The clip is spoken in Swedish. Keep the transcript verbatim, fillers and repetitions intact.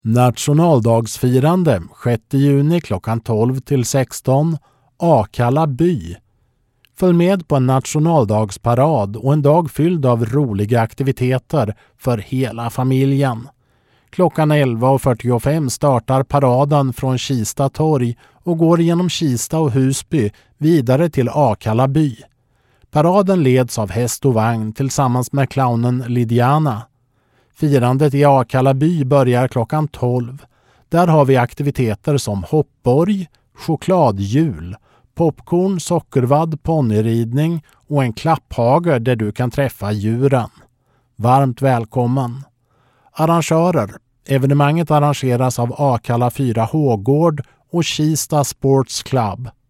Nationaldagsfirande sjätte juni klockan tolv till sexton, Akalla by. Följ med på en nationaldagsparad och en dag fylld av roliga aktiviteter för hela familjen. Klockan elva fyrtiofem startar paraden från Kista torg och går genom Kista och Husby vidare till Akalla by. Paraden leds av häst och vagn tillsammans med clownen Lidiana. Firandet i Akalla by börjar klockan tolv. Där har vi aktiviteter som hoppborg, chokladjul, popcorn, sockervadd, ponnyridning och en klapphage där du kan träffa djuren. Varmt välkommen! Arrangörer. Evenemanget arrangeras av Akalla fyra H-gård och Kista Sports Club.